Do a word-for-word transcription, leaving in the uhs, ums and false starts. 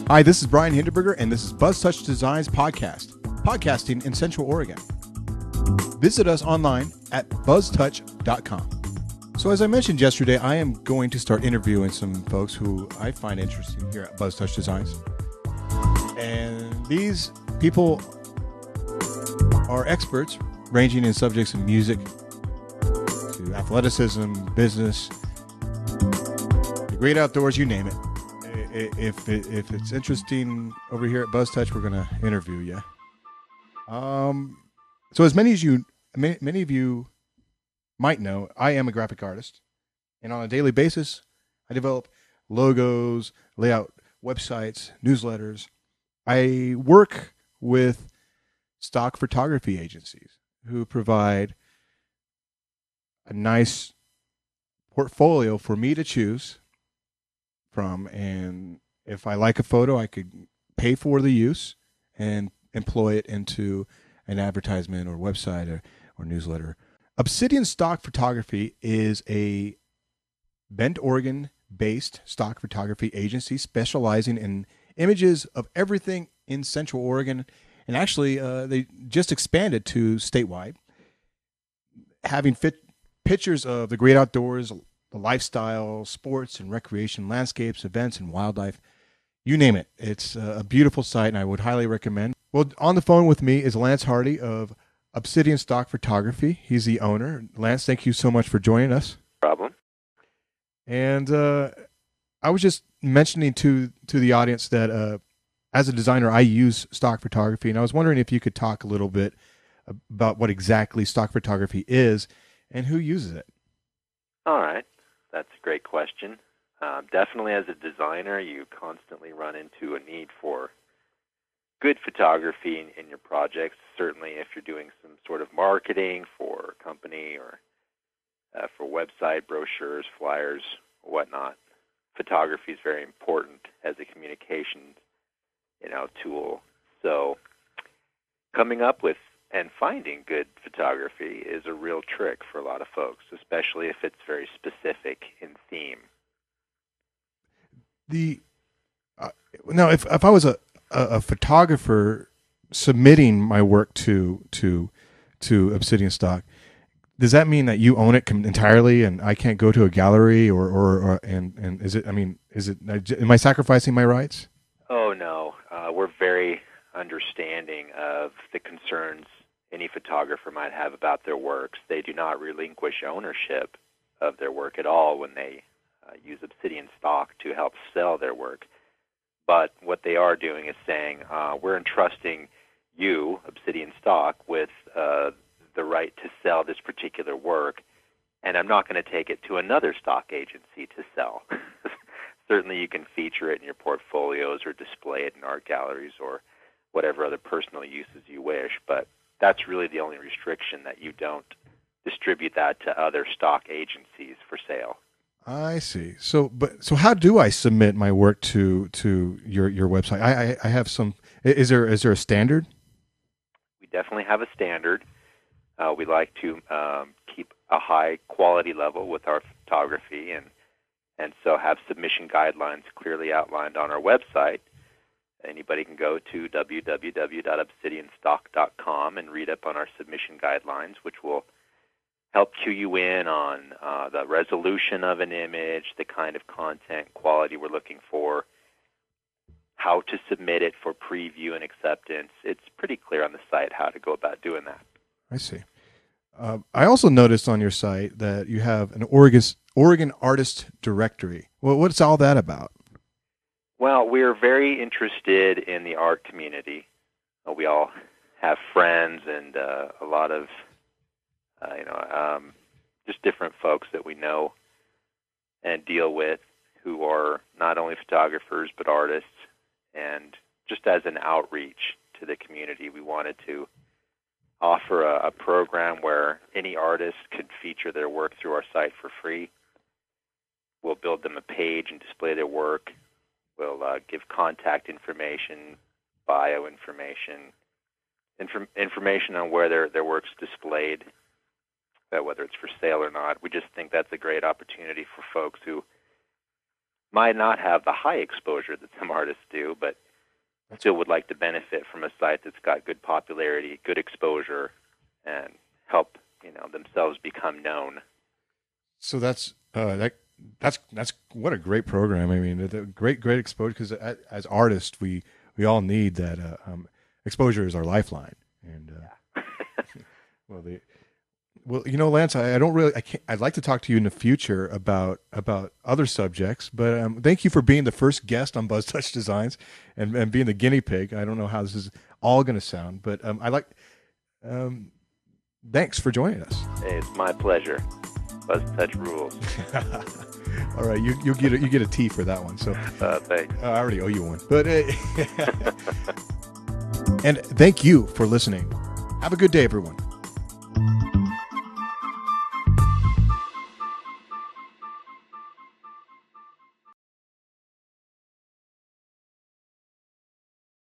Hi, this is Brian Hindenburger, and this is BuzzTouch Designs Podcast, podcasting in Central Oregon. Visit us online at buzz touch dot com. So as I mentioned yesterday, I am going to start interviewing some folks who I find interesting here at BuzzTouch Designs. And these people are experts ranging in subjects in music, to athleticism, business, the great outdoors, you name it. If if it's interesting over here at BuzzTouch, we're going to interview you. Um, so as many as you, many, many of you might know, I am a graphic artist, and on a daily basis, I develop logos, lay out websites, newsletters. I work with stock photography agencies who provide a nice portfolio for me to choose from, and if I like a photo, I could pay for the use and employ it into an advertisement or website or, or newsletter. Obsidian Stock Photography is a Bend, Oregon-based stock photography agency specializing in images of everything in Central Oregon, and actually uh, they just expanded to statewide, having fit pictures of the great outdoors, the lifestyle, sports and recreation, landscapes, events, and wildlife. You name it. It's a beautiful site, and I would highly recommend. Well, on the phone with me is Lance Hardy of Obsidian Stock Photography. He's the owner. Lance, thank you so much for joining us. Problem. And uh, I was just mentioning to to the audience that uh, as a designer, I use stock photography, and I was wondering if you could talk a little bit about what exactly stock photography is and who uses it. All right. That's a great question. Uh, definitely as a designer, you constantly run into a need for good photography in, in your projects. Certainly if you're doing some sort of marketing for a company or uh, for website, brochures, flyers, whatnot, photography is very important as a communication you know, tool. So coming up with and finding good photography is a real trick for a lot of folks, especially if it's very specific in theme. The uh, now, if if I was a, a, a photographer submitting my work to to to Obsidian Stock, does that mean that you own it entirely, and I can't go to a gallery, or or, or and and is it? I mean, is it? Am I sacrificing my rights? Oh no, uh, we're very understanding of the concerns any photographer might have about their works. They do not relinquish ownership of their work at all when they uh, use Obsidian Stock to help sell their work. But what they are doing is saying, uh, we're entrusting you, Obsidian Stock, with uh, the right to sell this particular work, and I'm not going to take it to another stock agency to sell. Certainly you can feature it in your portfolios or display it in art galleries or whatever other personal uses you wish, but that's really the only restriction, that you don't distribute that to other stock agencies for sale. I see. So, but so how do I submit my work to to your your website? I I, I have some. Is there is there a standard? We definitely have a standard. Uh, we like to um, keep a high quality level with our photography, and and so have submission guidelines clearly outlined on our website. Anybody can go to w w w dot obsidian stock dot com and read up on our submission guidelines, which will help cue you in on uh, the resolution of an image, the kind of content quality we're looking for, how to submit it for preview and acceptance. It's pretty clear on the site how to go about doing that. I see. Uh, I also noticed on your site that you have an Oregon, Oregon Artist Directory. Well, what's all that about? Well, we're very interested in the art community. Uh, we all have friends and uh, a lot of, uh, you know, um, just different folks that we know and deal with who are not only photographers but artists. And just as an outreach to the community, we wanted to offer a, a program where any artist could feature their work through our site for free. We'll build them a page and display their work. We'll uh, give contact information, bio information, inf- information on where their, their work's displayed, uh, whether it's for sale or not. We just think that's a great opportunity for folks who might not have the high exposure that some artists do, but still would like to benefit from a site that's got good popularity, good exposure, and help, you know, themselves become known. So that's uh, that that's that's what a great program. I mean, the great great exposure, because as artists, we we all need that. Uh, um, exposure is our lifeline, and uh, yeah. well, the well, you know, Lance, I, I don't really, I can't. I'd like to talk to you in the future about about other subjects, but um, thank you for being the first guest on BuzzTouch Designs and, and being the guinea pig. I don't know how this is all going to sound, but um, I like. Um, thanks for joining us. Hey, it's my pleasure. BuzzTouch rules. All right, you you get a, you get a T for that one. So uh, thanks. Uh, I already owe you one, but uh, and thank you for listening. Have a good day, everyone.